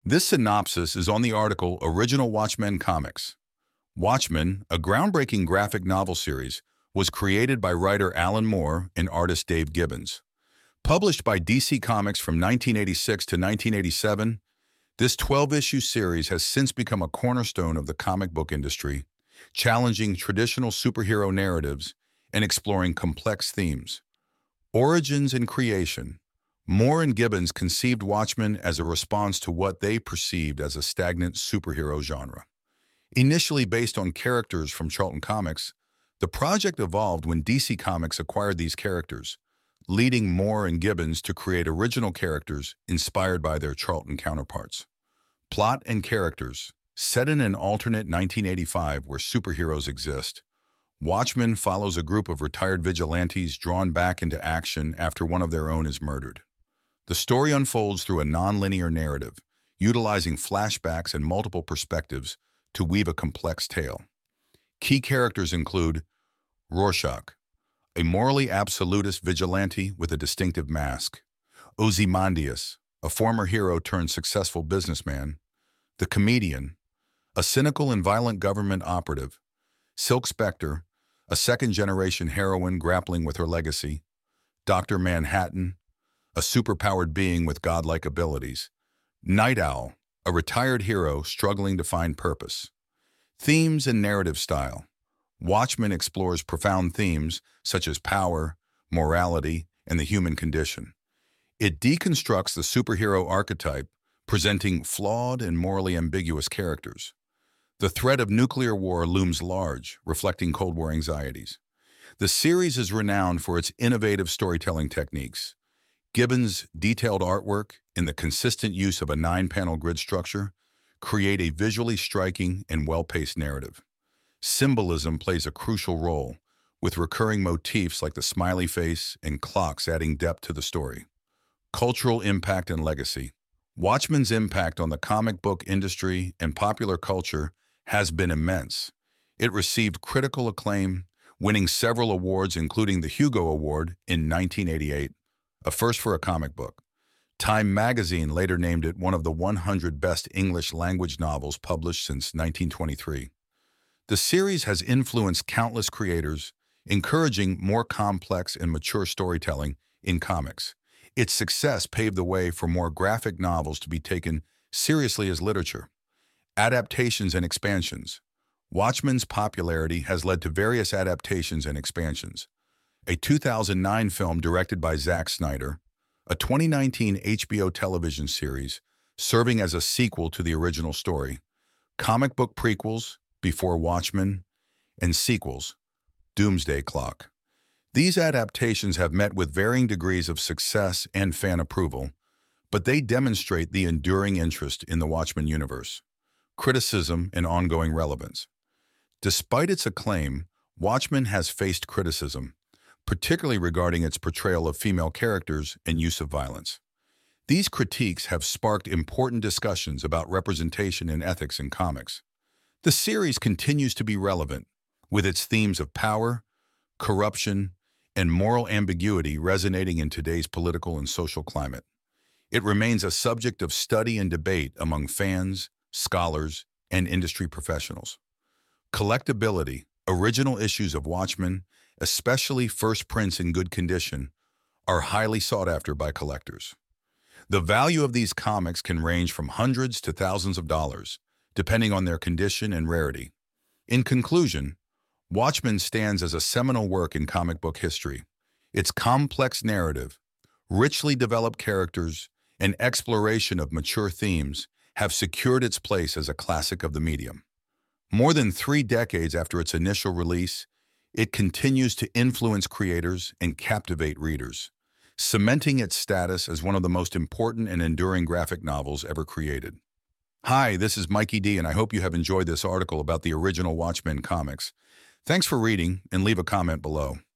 This synopsis is on the article Original Watchmen Comics. Watchmen, a groundbreaking graphic novel series, was created by writer Alan Moore and artist Dave Gibbons. Published by DC Comics from 1986 to 1987, this 12-issue series has since become a cornerstone of the comic book industry, challenging traditional superhero narratives and exploring complex themes. Origins and creation. Moore and Gibbons conceived Watchmen as a response to what they perceived as a stagnant superhero genre. Initially based on characters from Charlton Comics, the project evolved when DC Comics acquired these characters, leading Moore and Gibbons to create original characters inspired by their Charlton counterparts. Plot and characters. Set in an alternate 1985 where superheroes exist, Watchmen follows a group of retired vigilantes drawn back into action after one of their own is murdered. The story unfolds through a non-linear narrative, utilizing flashbacks and multiple perspectives to weave a complex tale. Key characters include Rorschach, a morally absolutist vigilante with a distinctive mask; Ozymandias, a former hero turned successful businessman; the Comedian, a cynical and violent government operative; Silk Spectre, a second-generation heroine grappling with her legacy; Dr. Manhattan, a superpowered being with godlike abilities; Night Owl, a retired hero struggling to find purpose. Themes and narrative style. Watchmen explores profound themes such as power, morality, and the human condition. It deconstructs the superhero archetype, presenting flawed and morally ambiguous characters. The threat of nuclear war looms large, reflecting Cold War anxieties. The series is renowned for its innovative storytelling techniques. Gibbons' detailed artwork and the consistent use of a 9-panel grid structure create a visually striking and well-paced narrative. Symbolism plays a crucial role, with recurring motifs like the smiley face and clocks adding depth to the story. Cultural impact and legacy. Watchmen's impact on the comic book industry and popular culture has been immense. It received critical acclaim, winning several awards including the Hugo Award in 1988, a first for a comic book. Time magazine later named it one of the 100 best English-language novels published since 1923. The series has influenced countless creators, encouraging more complex and mature storytelling in comics. Its success paved the way for more graphic novels to be taken seriously as literature. Adaptations and expansions. Watchmen's popularity has led to various adaptations and expansions. A 2009 film directed by Zack Snyder, a 2019 HBO television series serving as a sequel to the original story, comic book prequels, Before Watchmen, and sequels, Doomsday Clock. These adaptations have met with varying degrees of success and fan approval, but they demonstrate the enduring interest in the Watchmen universe. Criticism and ongoing relevance. Despite its acclaim, Watchmen has faced criticism, particularly regarding its portrayal of female characters and use of violence. These critiques have sparked important discussions about representation and ethics in comics. The series continues to be relevant, with its themes of power, corruption, and moral ambiguity resonating in today's political and social climate. It remains a subject of study and debate among fans, scholars, and industry professionals. Collectability. Original issues of Watchmen, especially first prints in good condition, are highly sought after by collectors. The value of these comics can range from hundreds to thousands of dollars, depending on their condition and rarity. In conclusion, Watchmen stands as a seminal work in comic book history. Its complex narrative, richly developed characters, and exploration of mature themes have secured its place as a classic of the medium. More than 3 decades after its initial release, it continues to influence creators and captivate readers, cementing its status as one of the most important and enduring graphic novels ever created. Hi, this is Mikey D, and I hope you have enjoyed this article about the original Watchmen comics. Thanks for reading, and leave a comment below.